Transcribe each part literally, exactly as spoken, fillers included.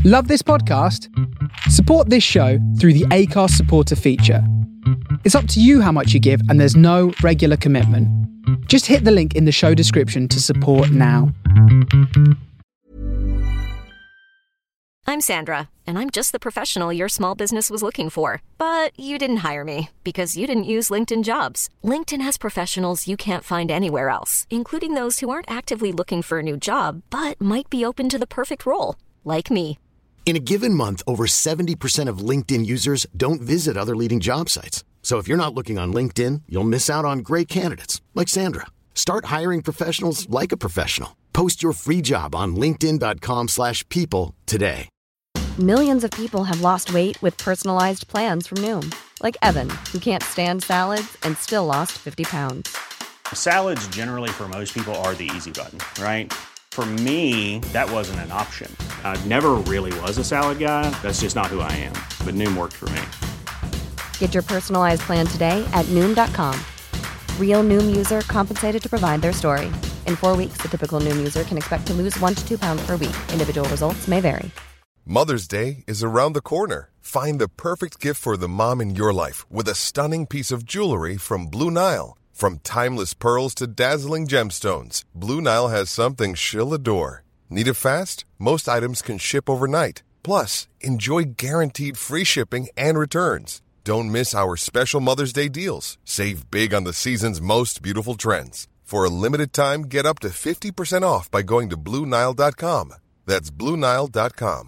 Love this podcast? Support this show through the Acast supporter feature. It's up to you how much you give, and there's no regular commitment. Just hit the link in the show description to support now. I'm Sandra, and I'm just the professional your small business was looking for. But you didn't hire me because you didn't use LinkedIn Jobs. LinkedIn has professionals you can't find anywhere else, including those who aren't actively looking for a new job, but might be open to the perfect role, like me. In a given month, over seventy percent of LinkedIn users don't visit other leading job sites. So if you're not looking on LinkedIn, you'll miss out on great candidates like Sandra. Start hiring professionals like a professional. Post your free job on linkedin.com slash people today. Millions of people have lost weight with personalized plans from Noom. Like Evan, who can't stand salads and still lost fifty pounds. Salads generally for most people are the easy button, right? For me, that wasn't an option. I never really was a salad guy. That's just not who I am. But Noom worked for me. Get your personalized plan today at Noom dot com. Real Noom user compensated to provide their story. In four weeks, the typical Noom user can expect to lose one to two pounds per week. Individual results may vary. Mother's Day is around the corner. Find the perfect gift for the mom in your life with a stunning piece of jewelry from Blue Nile. From timeless pearls to dazzling gemstones, Blue Nile has something she'll adore. Need it fast? Most items can ship overnight. Plus, enjoy guaranteed free shipping and returns. Don't miss our special Mother's Day deals. Save big on the season's most beautiful trends. For a limited time, get up to fifty percent off by going to Blue Nile dot com. That's Blue Nile dot com.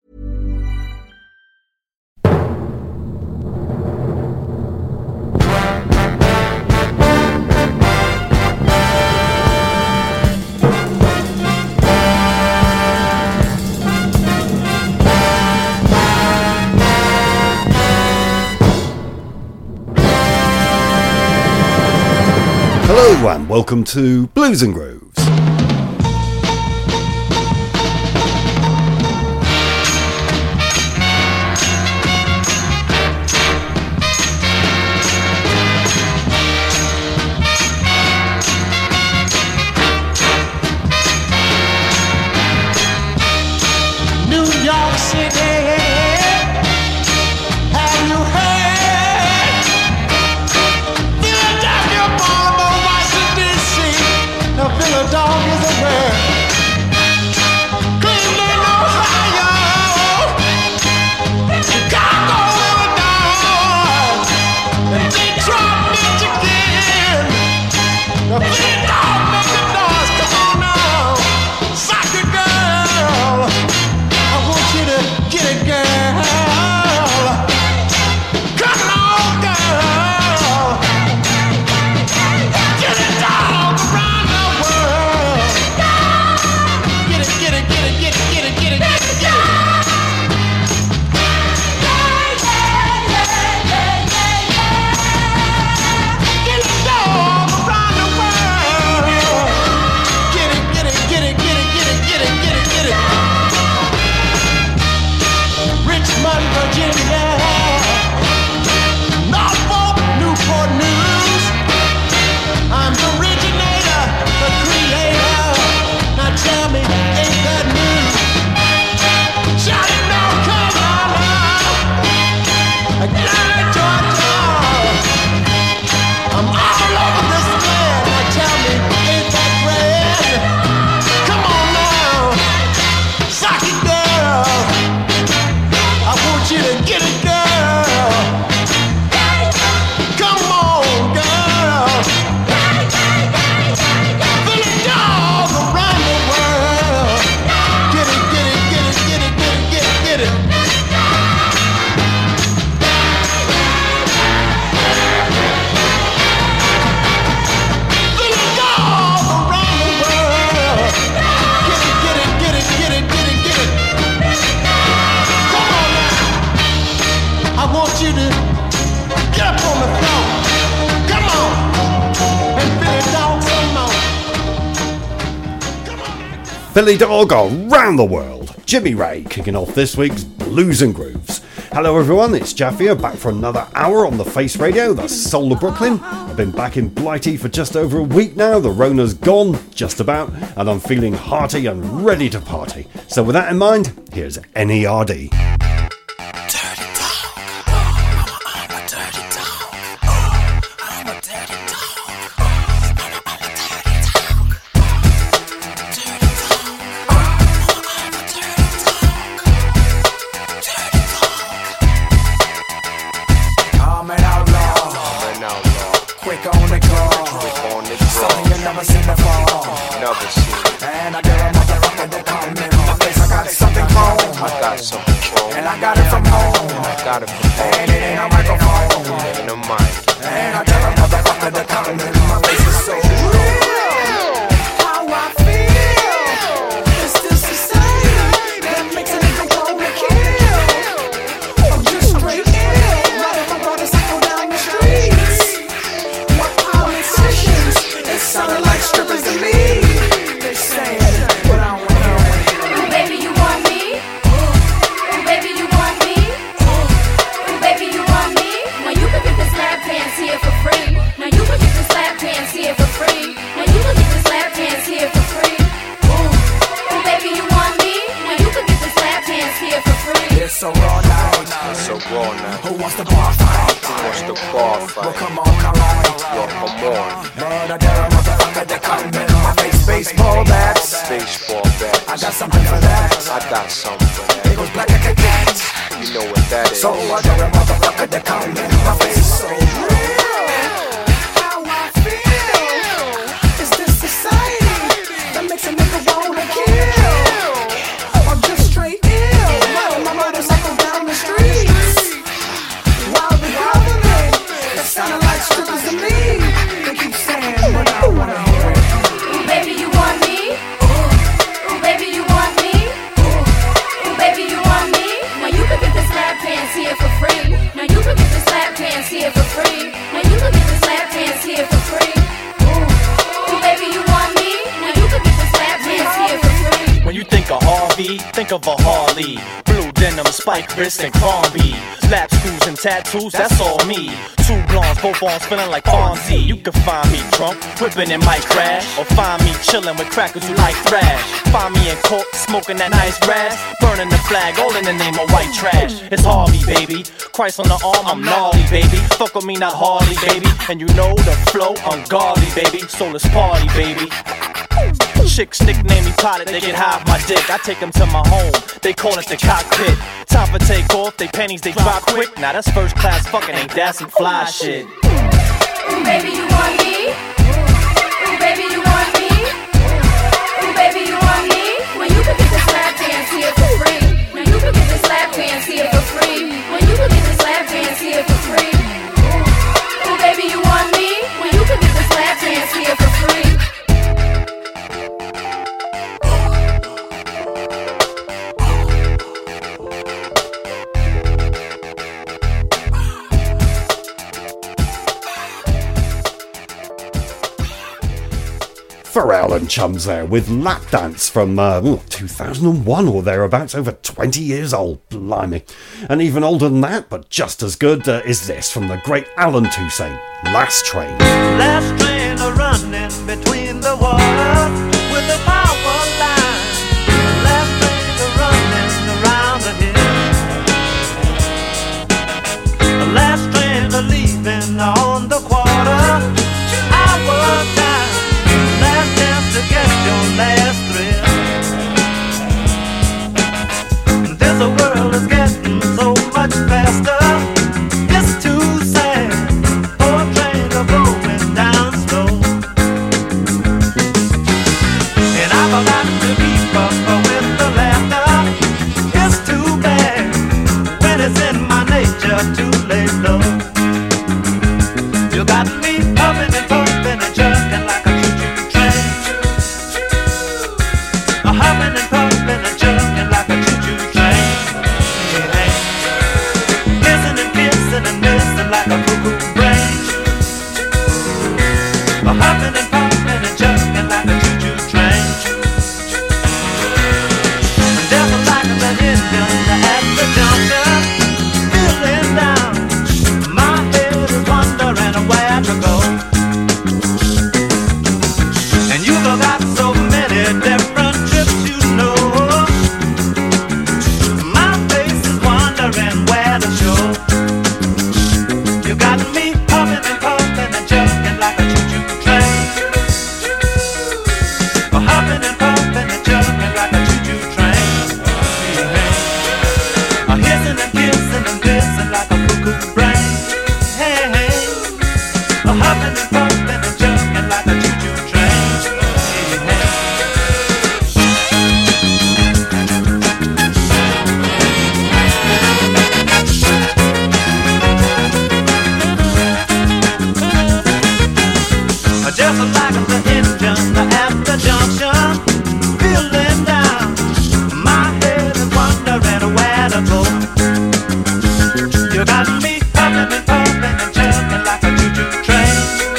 Hello and welcome to Blues and Grooves. New York City, have you heard? Philadelphia, Baltimore, Washington, D C. Now Philadelphia is a word. Cleveland, Ohio, Chicago, Illinois, and Detroit, Michigan. Now Philadelphia, make a noise, come on now, soccer girl. I want you to get it, girl. Come on, girl. Get it all around the world. Get it, get it, get it, get it, get it, get it, get it, get it. Get it all around the world. Get it, get it, get it, get it, get it, get it, get it, get it. Richmond, Virginia, Norfolk, Newport News. I'm the originator, the creator. Now tell me, ain't that news? Shout it, North Carolina, Atlanta, Georgia. I'm all over this land. Now tell me, ain't that grand? Come on now, soccer girl. I want you to get it, girl. Come on, girl. Feel it all around the world. Get it, get it, get it, get it, get it, get it, get it. Feel it all around the world. Get it, get it, get it, get it, get it, get it. Come on now. I want you to get up on the floor. Come on. And feel it all some more. Come on. Philly Dog around the world. Jimmy Ray kicking off this week's Blues and Grooves. Hello everyone, it's Jaff here, back for another hour on the Face Radio, the soul of Brooklyn. I've been back in Blighty for just over a week now, the Rona's gone, just about, and I'm feeling hearty and ready to party. So with that in mind, here's N E R D. And Crombie, lap screws and tattoos, that's all me. Two blondes, both arms feeling like Fonzie. You can find me drunk, whipping in my crash, or find me chilling with crackers who like thrash. Find me in court, smoking that nice grass, burning the flag, all in the name of white trash. It's Harvey, baby. Christ on the arm, I'm gnarly, baby. Fuck with me, not Harley, baby. And you know the flow, ungodly, baby. So let's party, baby. Chicks nickname me pilot, they get high off my dick. I take them to my home, they call it the cockpit. Time for take off, they panties, they drop quick. Now that's first class fucking, ain't that some fly shit? Ooh, baby, you want me? Ooh, baby, you want me? Ooh, baby, you want me? When you can get this lap dance here for free. Now you can get this lap dance here for free. When you can get this lap dance here for free. Ooh, baby, you want me? When you can get this lap dance here for free. Pharrell and Chums there with Lap Dance from uh, ooh, two thousand one or thereabouts, over twenty years old, blimey. And even older than that, but just as good, uh, is this from the great Alan Toussaint, Last Train. Last train a running between the water with the power line. Last train a running around the hill. The last train a leaving on the quarter hour time. Last chance to get your last thrill. This world is getting so much faster. It's too sad. Poor trains are going down slow. kissing and kissing like a cuckoo brain. Hey, hey, a huffing and puffing and jumping like a choo-choo train. Hey, hey. Just like the engine at the junction, feeling down, my head is wondering where to go. You got me puffing and puffing and jumping like a choo-choo train.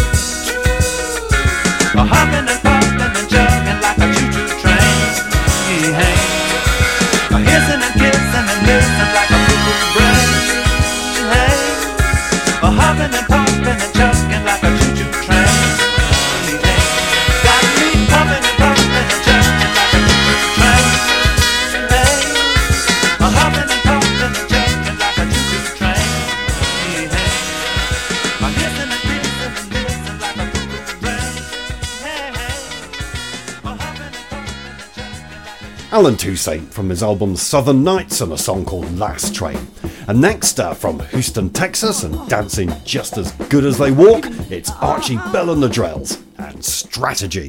Huffing and puffing and jumping like a choo-choo train. Hey, hissing and kissing and listen like a cuckoo brain. Hey, huffing and puffing and jumping like a choo-choo train. Alan Toussaint from his album Southern Nights and a song called Last Train. And next, uh, from Houston, Texas, and dancing just as good as they walk, it's Archie Bell and the Drells and Strategy.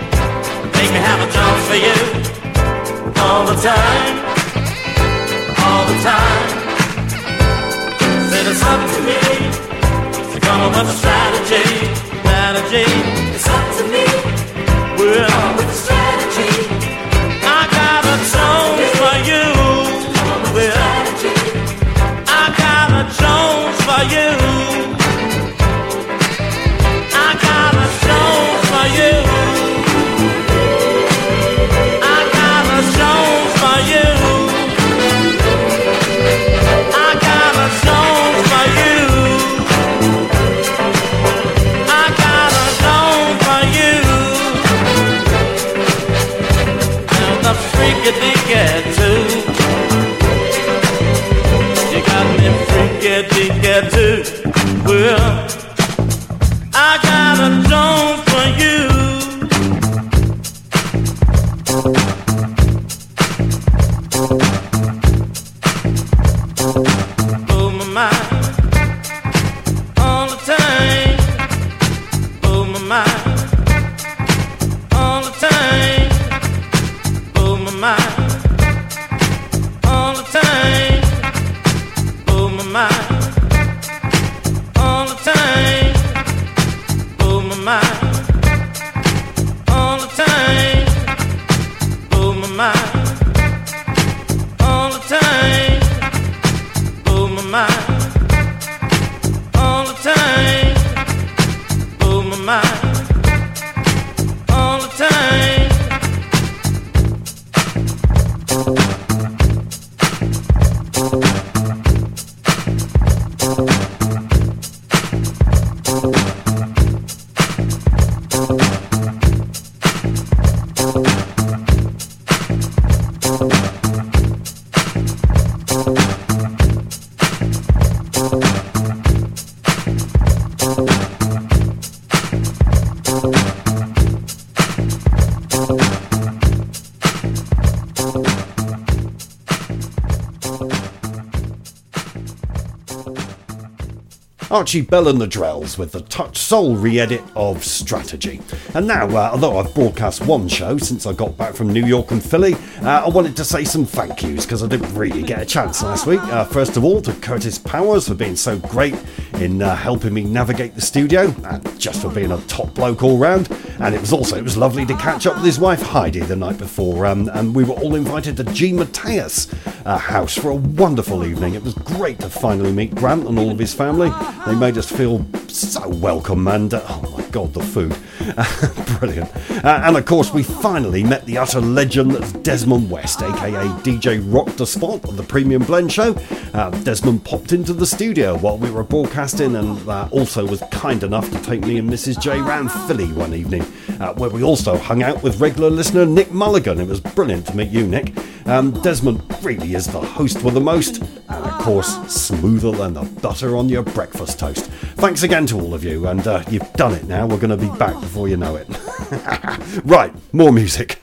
Make me have a chance for you all the time, all all the time. Said it's up to me to come up with a strategy, strategy. It's up to me well, come up with a strategy. I got a Jones for you. Well, I got a Jones for you. I got a Jones for you. I got a Jones for you. I got a Jones for you. I got a Jones for you. And the freaky-deaky too. You got me freaky-deaky too. Well, I got a Jones for you. Blow my mind all the time. Blow my mind all the time. Blow my mind all the time. Blow my mind all the time. Blow my mind all the time. Blow my mind all the time. Blow my mind all the time. Blow my mind all the time. Archie Bell and the Drells with the Touch Soul re-edit of Strategy. And now, uh, although I've broadcast one show since I got back from New York and Philly, uh, I wanted to say some thank yous because I didn't really get a chance last week. Uh, first of all, to Curtis Powers for being so great in uh, helping me navigate the studio, and just for being a top bloke all round. And it was also it was lovely to catch up with his wife Heidi the night before, um, and we were all invited to G. Mateus' uh, house for a wonderful evening. It was great to finally meet Grant and all of his family. They made us feel so welcome, and uh, oh my god, the food. Brilliant. Uh, and of course, we finally met the utter legend that's Desmond West, aka D J Rock the Spot of the Premium Blend Show. Uh, Desmond popped into the studio while we were broadcasting, and uh, also was kind enough to take me and Missus J round Philly one evening, uh, where we also hung out with regular listener Nick Mulligan. It was brilliant to meet you, Nick. Um, Desmond really is the host with the most, and of course, smoother than the butter on your breakfast toast. Thanks again to all of you, and uh, you've done it now. We're going to be back before you know it. Right, more music.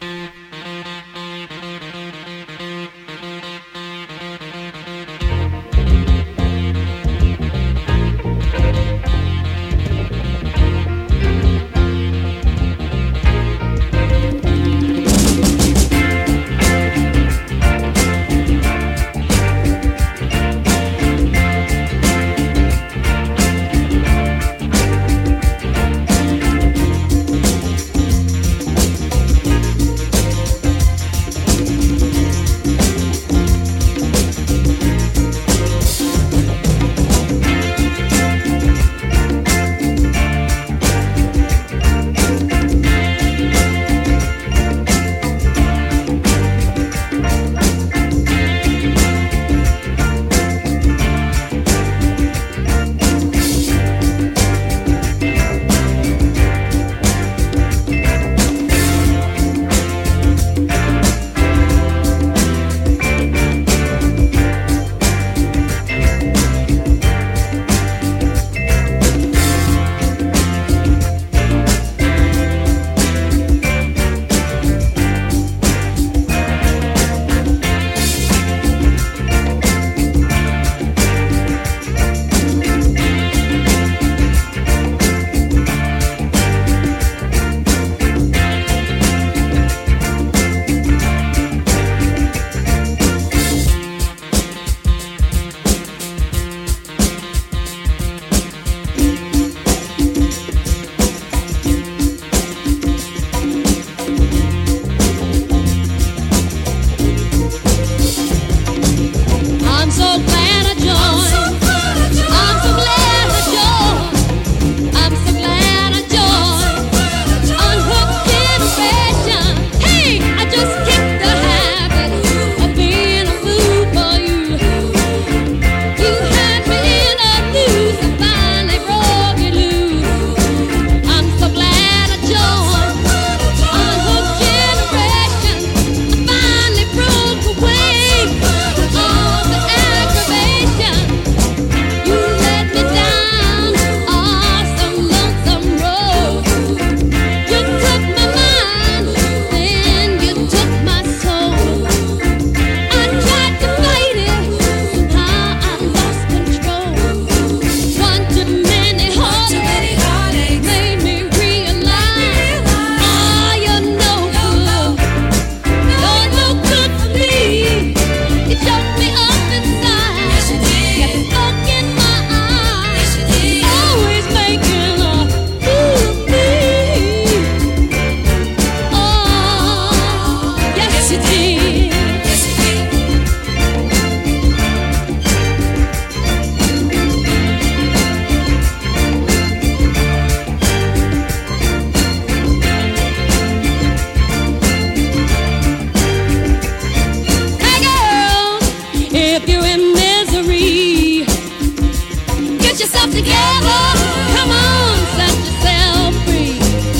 If you're in misery, get yourself together. Come on, set yourself free.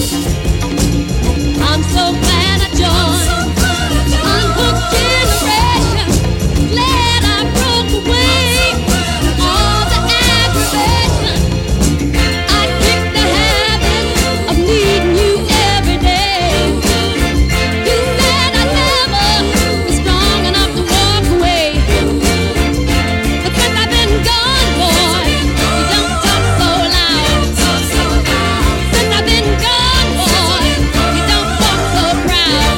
I'm so glad I joined the unhooked generation. Glad I broke away all the aggravation. I kicked the habit of needing you every day. You said I never was strong enough to walk away. But since I've been gone, boy, you don't talk so loud. Since I've been gone, boy, you don't walk so proud.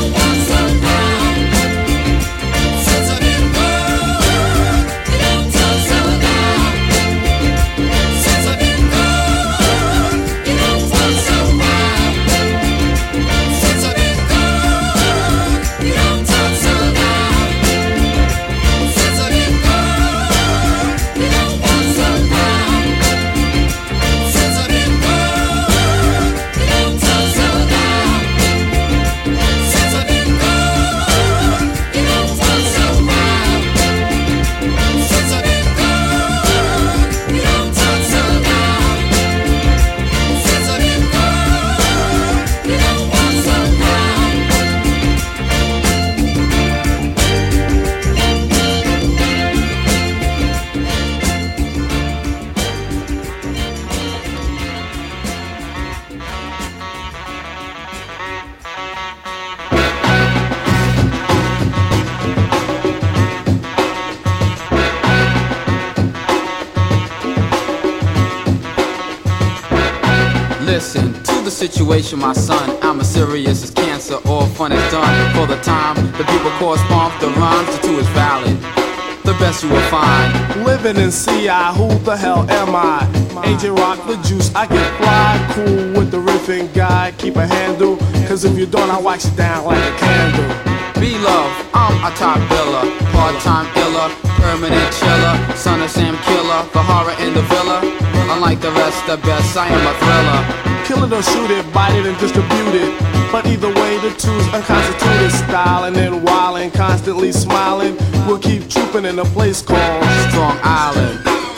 Since I've been gone, you don't talk so loud. Since I've been gone, you don't talk so loud. Since I've been gone, you don't talk so loud. Since I've been gone, you don't walk so proud. Since I've been gone, you don't talk so loud. Since I've been gone, you don't talk so loud. Since I've been gone, you don't talk so loud. Since I've been gone, you don't walk so proud. Listen to the situation, my son. I'm as serious as cancer. All fun is done for the time. The people correspond. The rhymes, the two is valid. The best you will find. Living in C I, who the hell am I? Agent Rock the Juice, I get fly. Cool with the riffing guy, keep a handle. Cause if you don't, I'll wax you down like a candle. Be love, I'm a top biller. Part-time iller, permanent chiller. Son of Sam Killer, the horror in the villa. Unlike the rest, the best, I am a thriller. Kill it or shoot it, bite it and distribute it. But either way, the two's unconstituted. Styling and wilding, constantly smiling. We'll keep trooping in a place called Strong Island.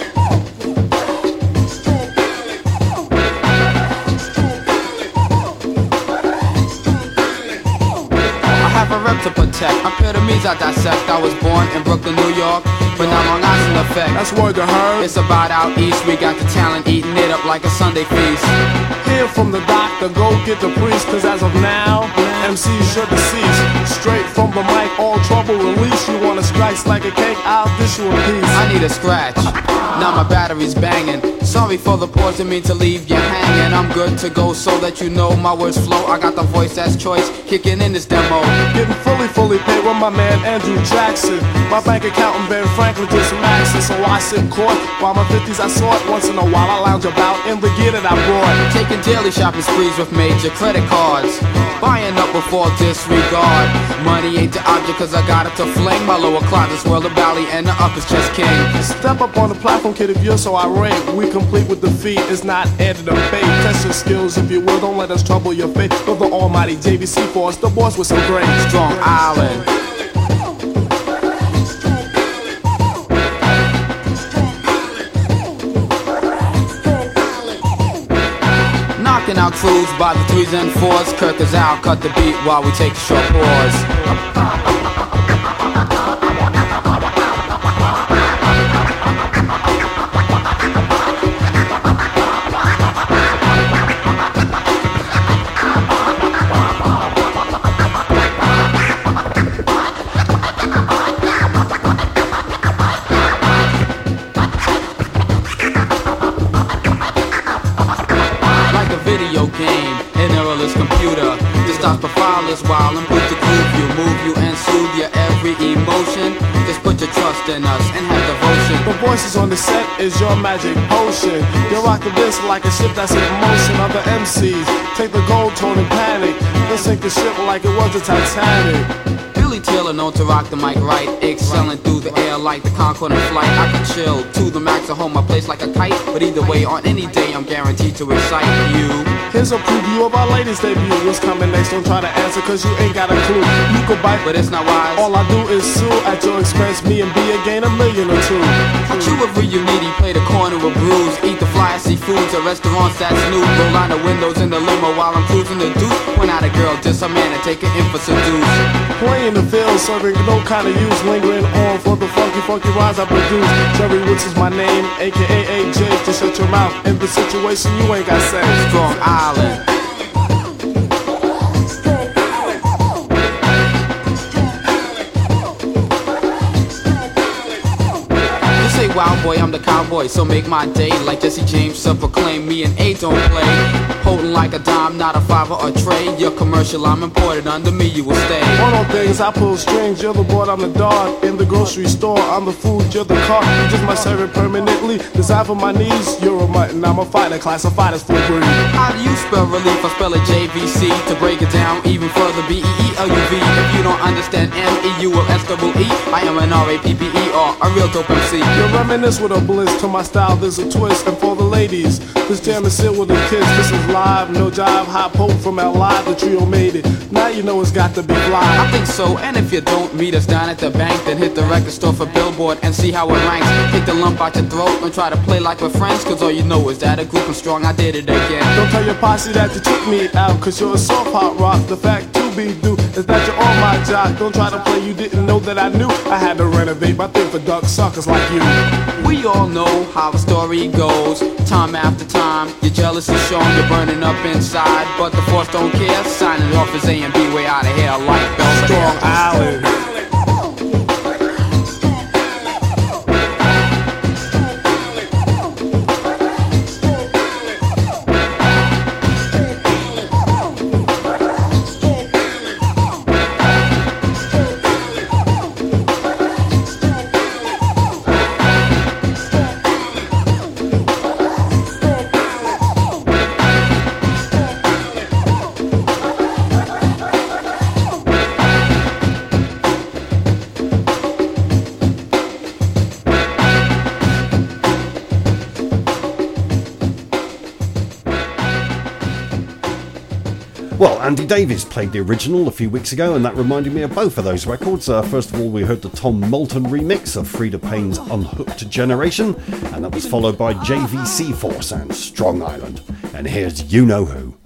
I have a rep to protect. I'm epitomes I dissect. I was born in Brooklyn, New York, but now Long Island effect. That's word to her. It's about out east. We got the talent eating it up like a Sunday feast. Hear from the doctor, go get the priest. Cause as of now, M Cs should decease. Straight from the mic, all trouble release. You wanna scratch like a cake, I'll dish you a piece. I need a scratch. Now my battery's banging. Sorry for the pause, didn't mean to leave you hanging. I'm good to go so that you know my words flow. I got the voice that's choice, kicking in this demo. Getting fully, fully paid with my man Andrew Jackson. My bank account and Ben Franklin just maxing. So I sit court while my fifties I sort. Once in a while I lounge about in the gear that I brought. Taking daily shopping sprees with major credit cards. Buying up before disregard. Money ain't the object cause I got it to fling. My lower closet's world of valley and the upper's just king. Step up on the platform, kid, if you're so irate. We complete with defeat, it's not added a bait. Test your skills if you will, don't let us trouble your fate. But the almighty J V C force, the boss with some great Strong Island. Knocking out crews by the threes and fours. Kirk is out, cut the beat while we take a short pause. Game, an errorless computer. This stops profilers while I'm put to groove you, move you and soothe your every emotion. Just put your trust in us and have devotion. The voices on the set is your magic potion. You rock the disc like a ship that's in motion. Other M Cs take the gold tone and panic. Then sink the ship like it was the Titanic. Willie Taylor, known to rock the mic right, excelling through the air like the Concorde in flight. I can chill to the max and hold my place like a kite, but either way, on any day, I'm guaranteed to excite you. Here's a preview of our latest debut. What's coming next? Don't try to answer, cause you ain't got a clue. You could bite, but it's not wise. All I do is sue at your expense. Me and B gain a million or two. How true every you needy, play the corner of brews, eat the fly seafoods at restaurants that's new. Roll out the windows in the limo while I'm cruising the deuce. Point out a girl, diss a man, and take an in for seduce. Playing the field, serving no kind of use, lingering on for the funky, funky rhymes I produce. Jerry Woods is my name, aka A J. Just shut your mouth. In the situation, you ain't got say. Strong Island. You say, wow boy, I'm the cowboy, so make my day like Jesse James, so proclaim me and A don't play. Holding like a dime, not a fiver or tray. Your commercial, I'm imported, under me you will stay. One on things, I pull strings, you're the board, I'm the dog. In the grocery store, I'm the food, you're the car. You just might serve it permanently. Designed for my needs, you're a mutton, I'm a fighter, classified as full breed. How do you spell relief? I spell it J V C. To break it down even further, B E E L U V. If you don't understand M E U or S double E, I am an R A P P E R, a real dope M C. You reminisce with a bliss, to my style there's a twist. And for the ladies, this jam is sealed with a kiss. This is live, no jive, hot poke from L Live, the trio made it. Now you know it's got to be fly. I think so, and if you don't meet us down at the bank, then hit the record store for Billboard and see how it ranks. Take the lump out your throat and try to play like we're friends, cause all you know is that a group is strong, I did it again. Don't tell your posse that you took me out, cause you're a soft hot rock. The fact to be due is that you're on my jock. Don't try to play, you didn't know that I knew. I had to renovate my thing for duck suckers like you. We all know how the story goes. Time after time, your jealousy shown, you're burning up inside, but the force don't care. Signing off as A and B, way out of here like Belvedere. Strong Island. Well, Andy Davis played the original a few weeks ago, and that reminded me of both of those records. Uh, first of all, we heard the Tom Moulton remix of Freda Payne's Unhooked Generation, and that was followed by J V C Force and Strong Island. And here's You Know Who.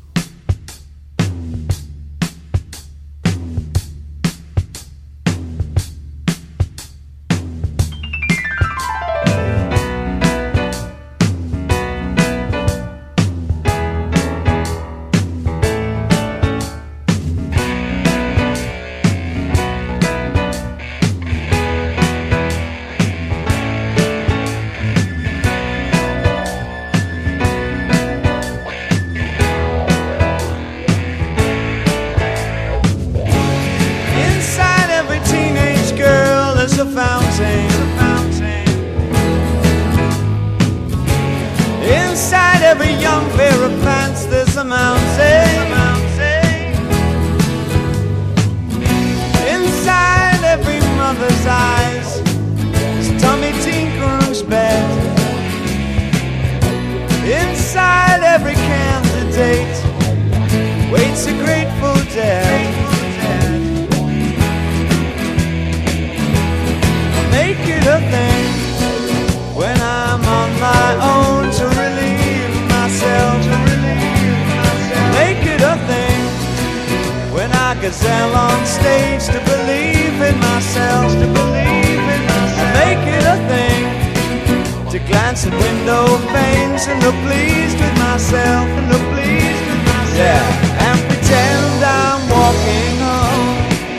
Gazelle on stage to believe in myself, to believe in myself. Make it a thing to glance at window panes and look pleased with myself, and look pleased with myself. Yeah, and pretend I'm walking home.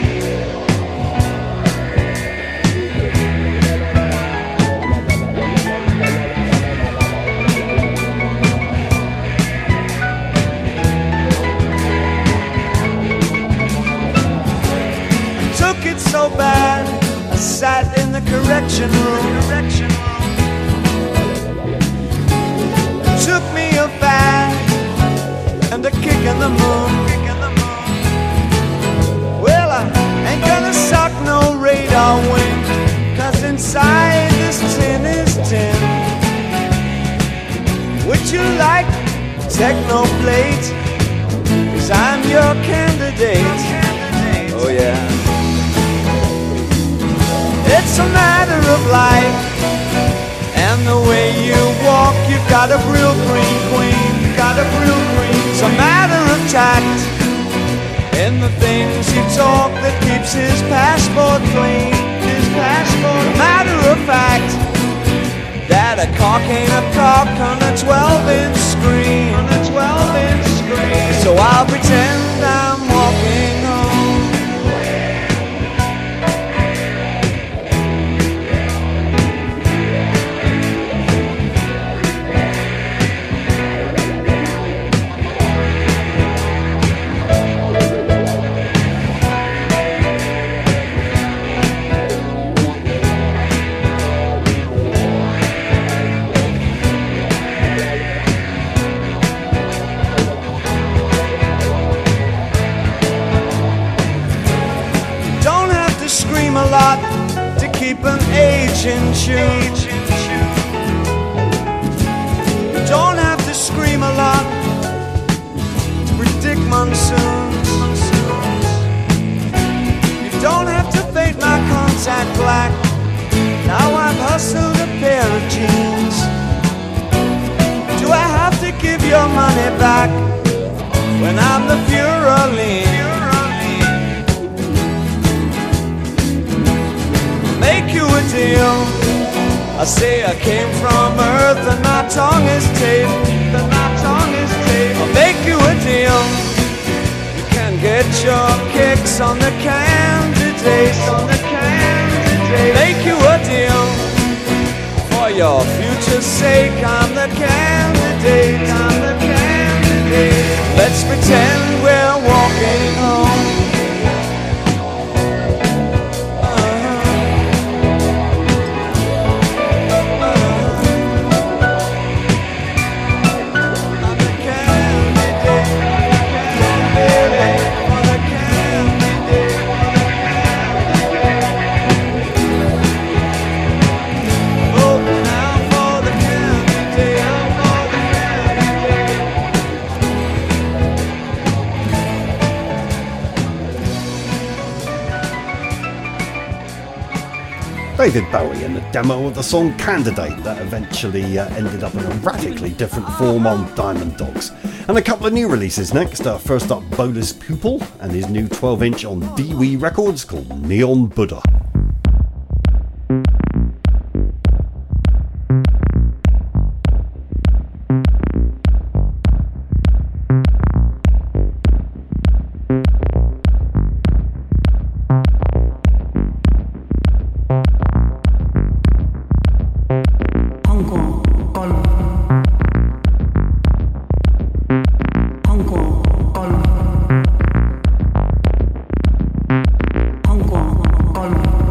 So bad, I sat in the correction room. Took me a bag and a kick in the moon. Well, I Ain't gonna suck no radar wind, cause inside this tin is tin. Would you like techno plate? Cause I'm your candidate. Oh yeah. It's a matter of life and the way you walk. You've got a real green queen. You've got a real green. It's a matter of tact in the things you talk that keeps his passport clean. His passport. A matter of fact that a cock ain't a cock on a twelve inch screen. On a twelve inch screen. So I'll pretend I'm walking home. A lot to keep an age in tune. You don't have to scream a lot to predict monsoons. You don't have to fade my contact black. Now I've hustled a pair of jeans. Do I have to give your money back when I'm the Pure Lean? Make you a deal. I say I came from Earth and my tongue is taped. And my tongue is taped. I'll make you a deal. You can get your kicks on the candidates. On the candidates. Make you a deal. For your future's sake, I'm the candidate. I'm the candidate. Let's pretend we're walking home. David Bowie and the demo of the song Candidate that eventually uh, ended up in a radically different form on Diamond Dogs. And a couple of new releases next. Uh, first up, Bolus Pupil and his new twelve inch on Dewey Records called Neon Buddha. Hong Kong,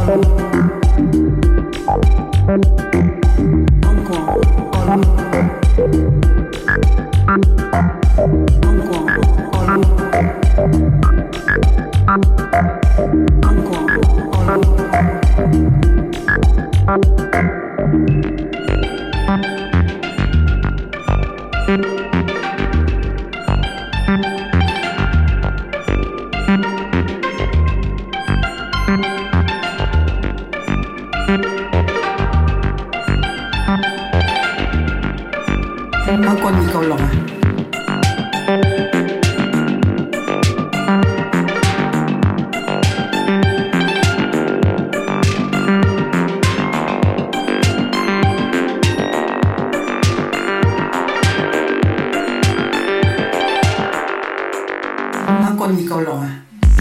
香港已夠濃啊！香港已夠濃啊！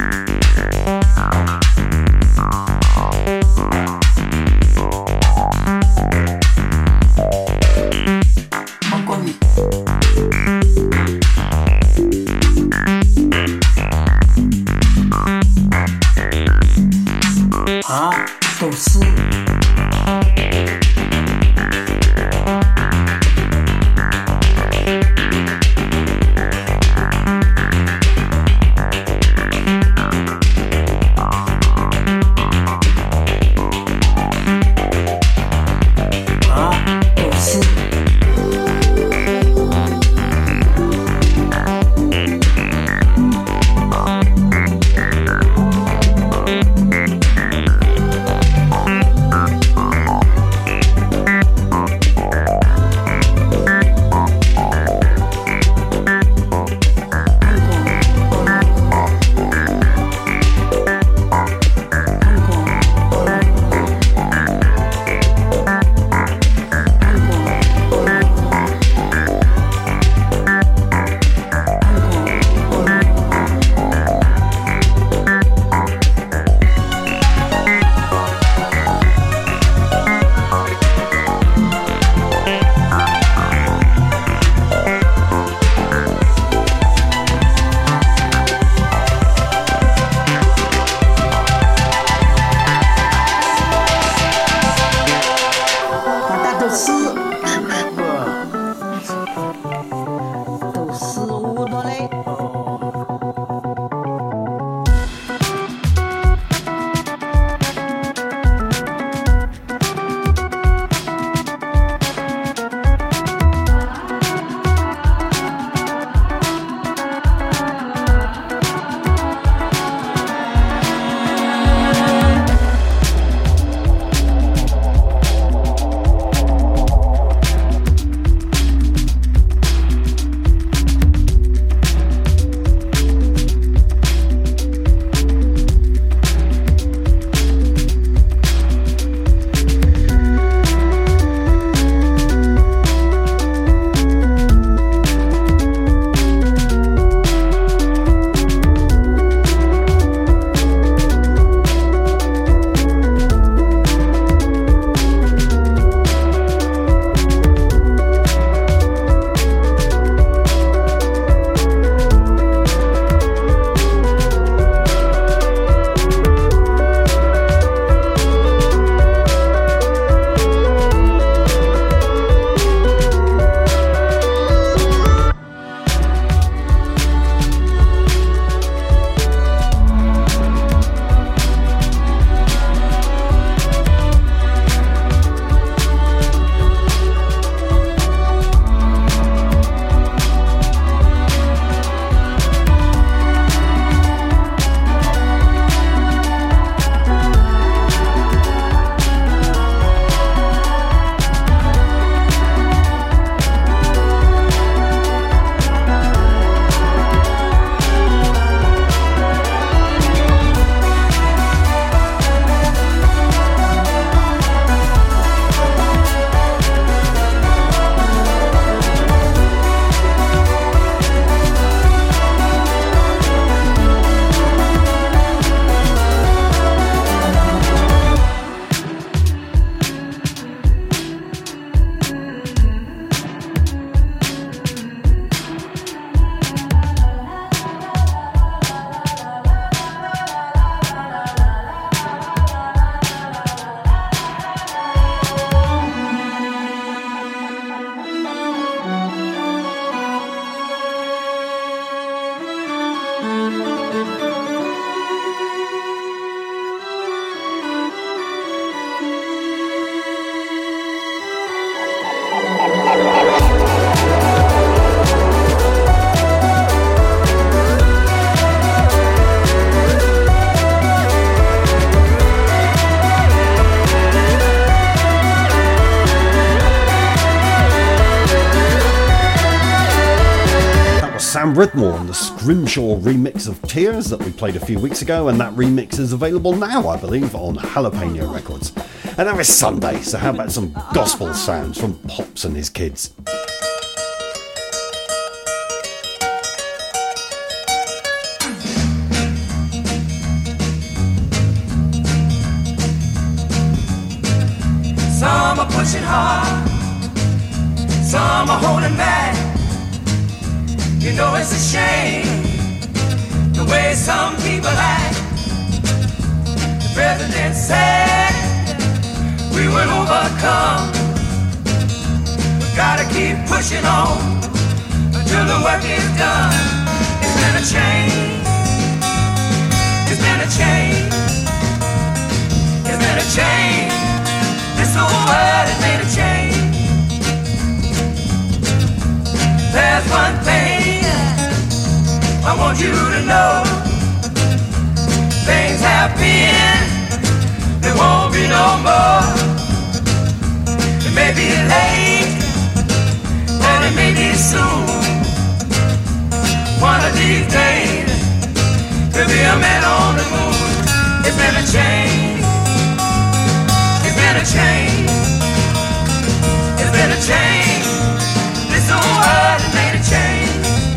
啊，都是。 Dan Ridmore on the Scrimshaw remix of Tears that we played a few weeks ago, and that remix is available now, I believe, on Jalapeno Records. And now it's Sunday, so how about some gospel sounds from Pops and his kids? Some are pushing hard, some are holding back. You know it's a shame the way some people act. The president said we will overcome. We gotta keep pushing on until the work is done. It's been a change. It's been a change. It's been a change. This whole world has made a change. There's one thing I want you to know. Things have been, there won't be no more. It may be late, and it may be soon. One of these days, there'll be a man on the moon. It's been a change. It's been a change. It's been a change. This whole world has made a change.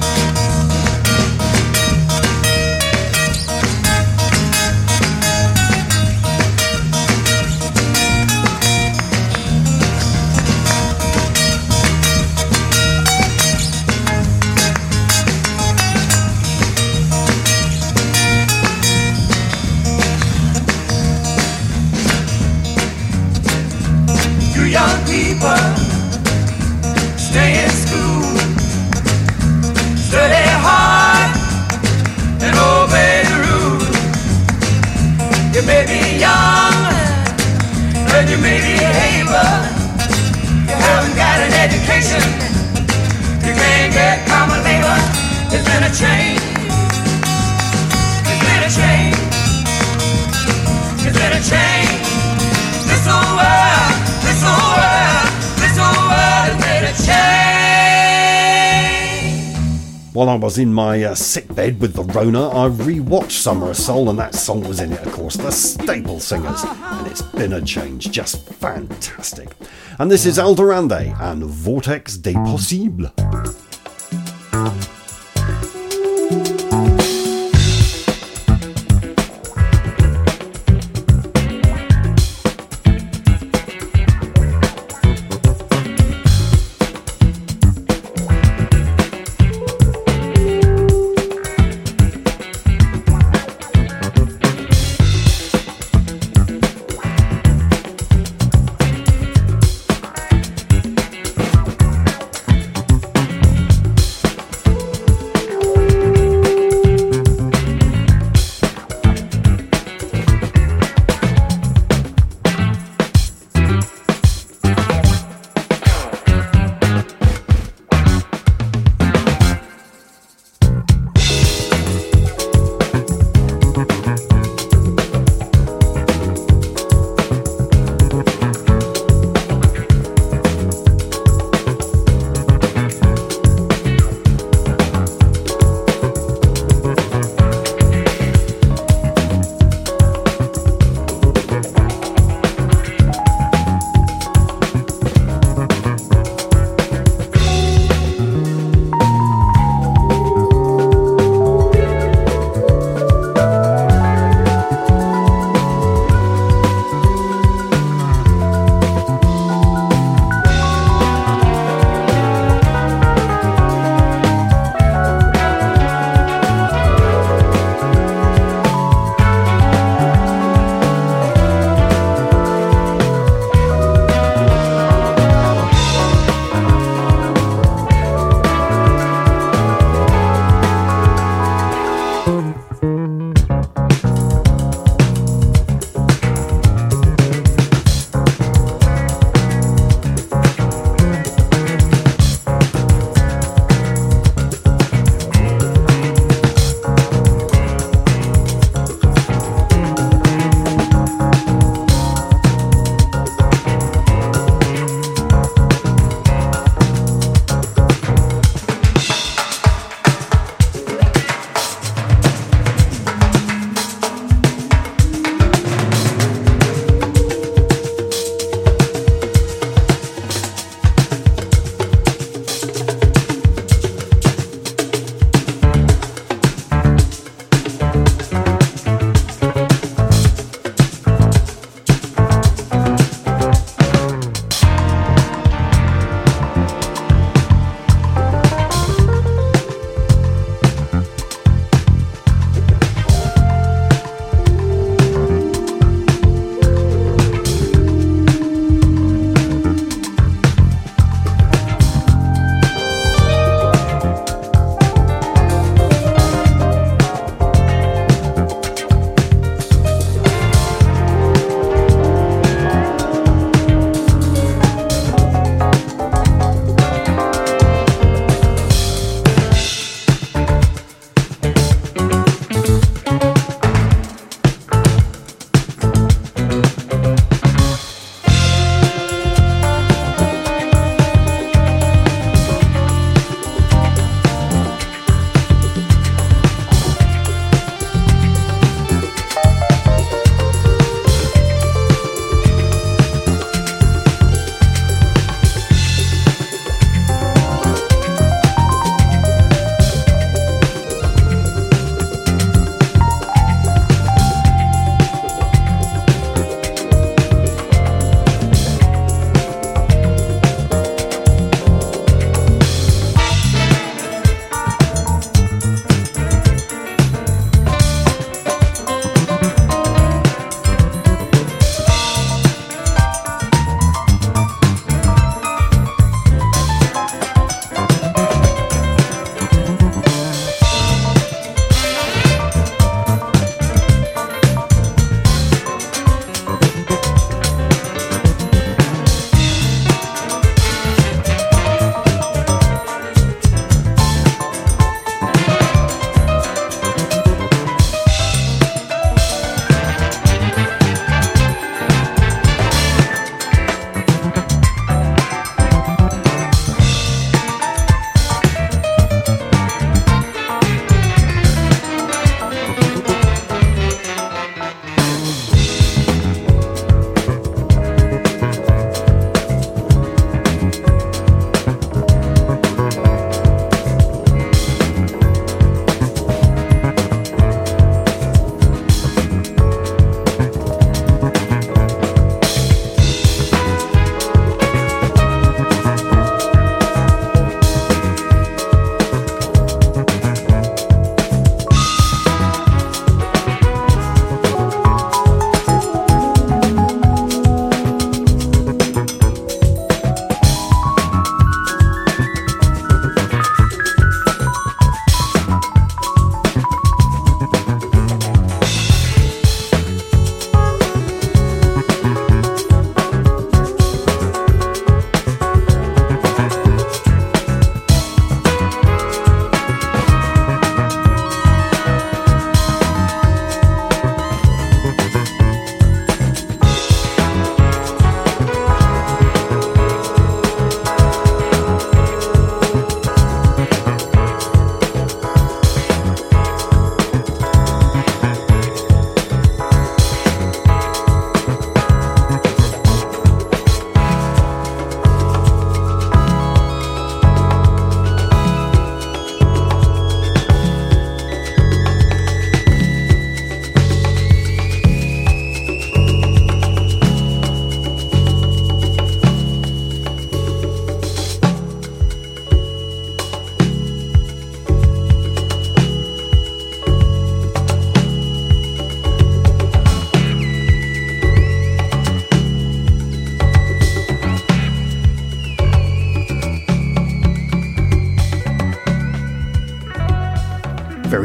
Young people, stay in school, study hard, and obey the rules. You may be young, and you may be able. You haven't got an education, you can't get common labor. It's been a change. It's been a change. It's been a change. This whole world. This whole world, this whole world has made a change. While I was in my uh, sick bed with the Rona, I rewatched Summer of Soul, and that song was in it, of course, the Staple Singers, and it's been a change, just fantastic. And this is El Durande and Vortex des Possibles.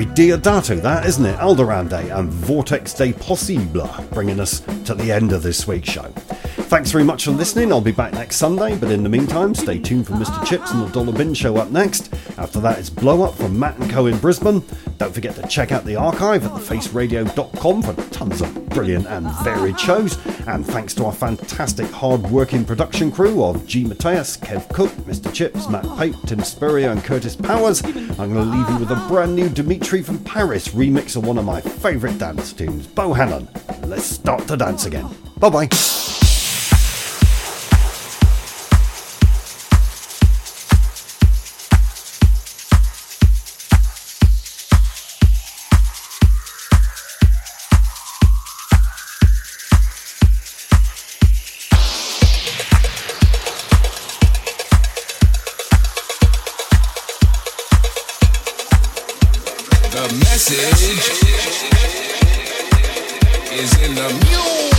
Very Diodato, that, isn't it? Alderan Day and Vortex Day Possible, bringing us to the end of this week's show. Thanks very much for listening. I'll be back next Sunday, but in the meantime, stay tuned for Mister Chips and the Dollar Bin Show up next. After that, it's Blow Up from Matt and Co in Brisbane. Don't forget to check out the archive at the face radio dot com for tons of brilliant and varied shows. And thanks to our fantastic hard-working production crew of G. Mateus, Kev Cook, Mister Chips, Matt Pape, Tim Spurrier and Curtis Powers, I'm going to leave you with a brand new Dimitri from Paris remix of one of my favourite dance tunes, Bohannon. Let's start to dance again. Bye-bye. The message is in the music.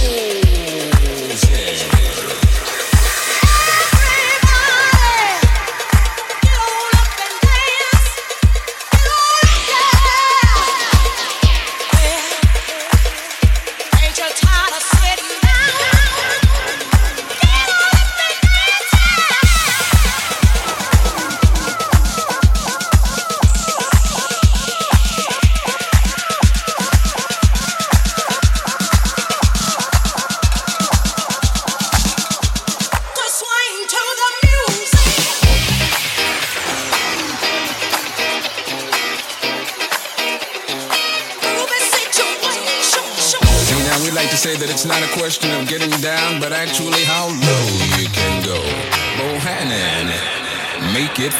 Say that it's not a question of getting down, but actually how low you can go. Bohannon, make it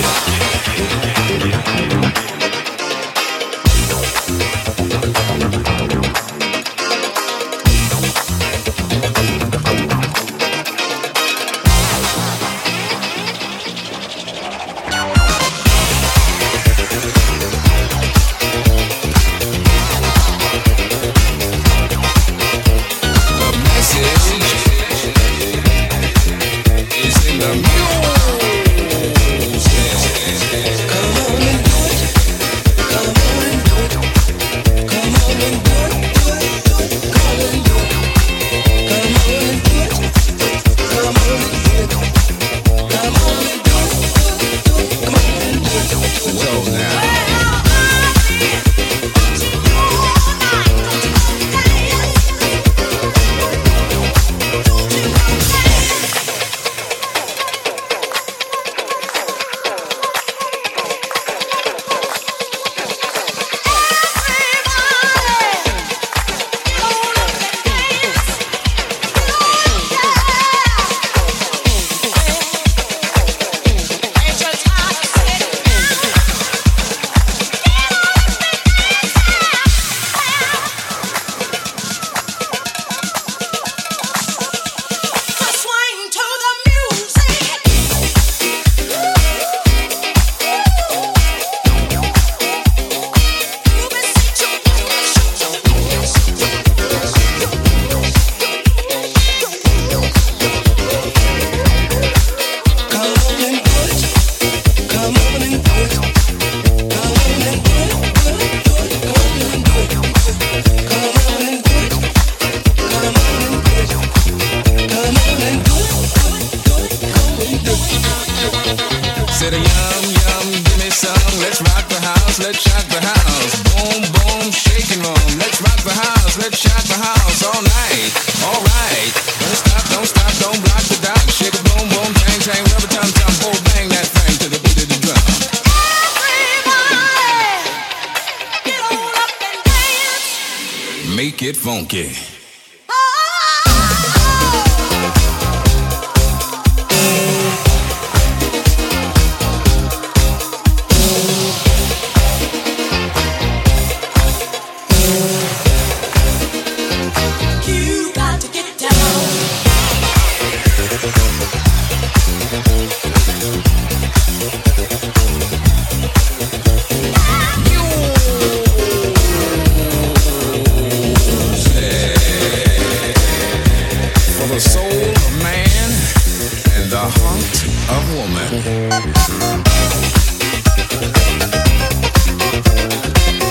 make it funky. You got to get down. For the soul of man and the heart of woman.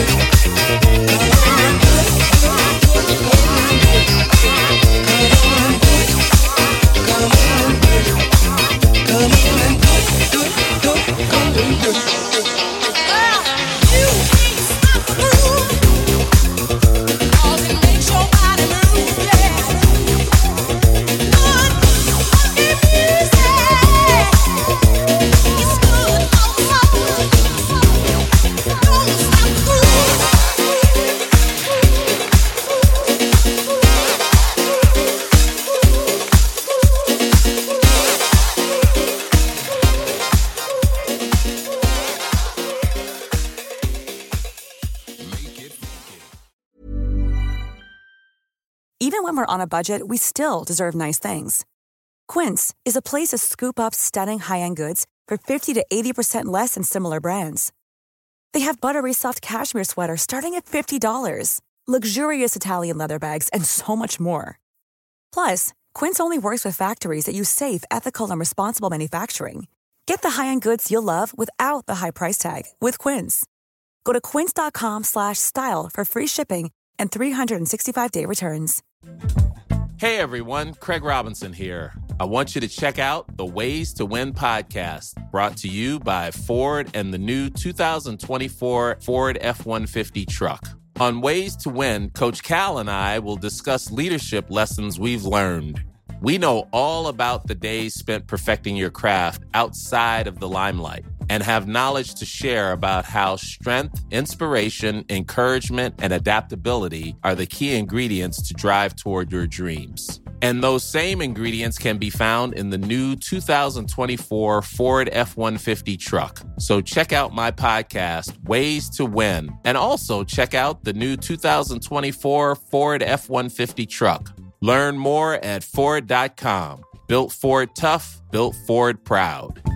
Even when we're on a budget, we still deserve nice things. Quince is a place to scoop up stunning high-end goods for fifty to eighty percent less than similar brands. They have buttery soft cashmere sweaters starting at fifty dollars, luxurious Italian leather bags, and so much more. Plus, Quince only works with factories that use safe, ethical, and responsible manufacturing. Get the high-end goods you'll love without the high price tag with Quince. Go to quince.com slash style for free shipping and three sixty-five day returns. Hey everyone, Craig Robinson here. I want you to check out the Ways to Win podcast, brought to you by Ford and the new two thousand twenty-four Ford F one fifty truck. On Ways to Win, Coach Cal and I will discuss leadership lessons we've learned. We know all about the days spent perfecting your craft outside of the limelight and have knowledge to share about how strength, inspiration, encouragement, and adaptability are the key ingredients to drive toward your dreams. And those same ingredients can be found in the new two thousand twenty-four Ford F one fifty truck. So check out my podcast, Ways to Win, and also check out the new two thousand twenty-four Ford F one fifty truck. Learn more at Ford dot com. Built Ford tough, built Ford proud.